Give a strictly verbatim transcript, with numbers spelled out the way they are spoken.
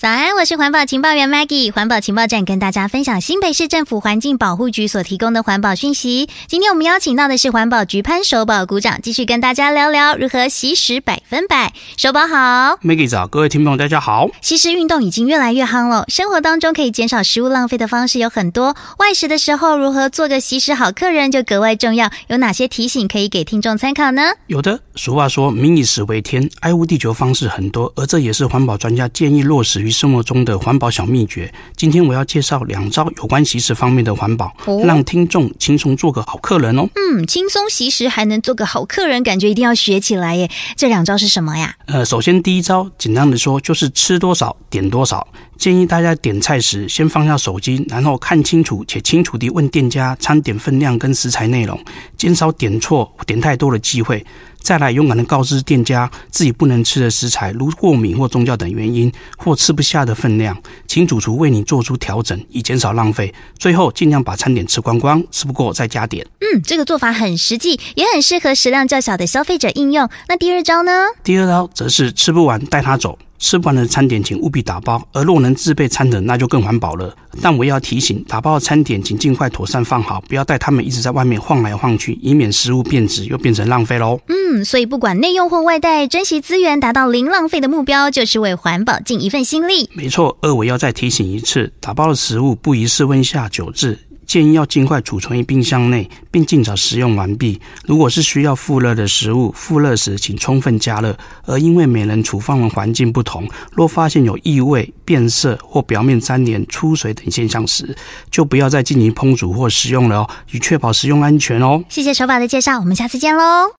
早安，我是环保情报员 Maggie。环保情报站跟大家分享新北市政府环境保护局所提供的环保讯息。今天我们邀请到的是环保局潘守保股长，继续跟大家聊聊如何惜食百分百。守保好。 Maggie 早，各位听众大家好。 惜食运动已经越来越夯了，生活当中可以减少食物浪费的方式有很多，外食的时候如何做个惜食好客人就格外重要，有哪些提醒可以给听众参考呢？ 有的，俗话说民以食为天，爱护地球方式很多，而这也是环保专家建议落实于生活中的环保小秘诀。今天我要介绍两招有关惜食方面的环保，哦、让听众轻松做个好客人哦。 嗯，轻松惜食还能做个好客人，感觉一定要学起来耶。这两招是什么呀？ 呃，首先第一招，简单的说就是吃多少点多少。建议大家点菜时先放下手机，然后看清楚且清楚地问店家餐点分量跟食材内容，减少点错点太多的机会。再来勇敢地告知店家自己不能吃的食材，如过敏或宗教等原因，或吃不下的分量，请主厨为你做出调整，以减少浪费。最后尽量把餐点吃光光，吃不够再加点。 嗯，这个做法很实际，也很适合食量较小的消费者应用。那第二招呢？第二招则是吃不完带他走。吃不完的餐点请务必打包，而若能自备餐盒那就更环保了。但我也要提醒，打包的餐点请尽快妥善放好，不要带他们一直在外面晃来晃去，以免食物变质又变成浪费咯。 嗯，所以不管内用或外带，珍惜资源，达到零浪费的目标，就是为环保尽一份心力。 没错，而我要再提醒一次，打包的食物不宜室温下久置，建议要尽快储存于冰箱内，并尽早食用完毕。如果是需要复热的食物，复热时请充分加热。而因为每人储放的环境不同，若发现有异味、变色或表面沾黏、出水等现象时，就不要再进行烹煮或食用了哦，以确保食用安全哦。 谢谢守保的介绍，我们下次见喽。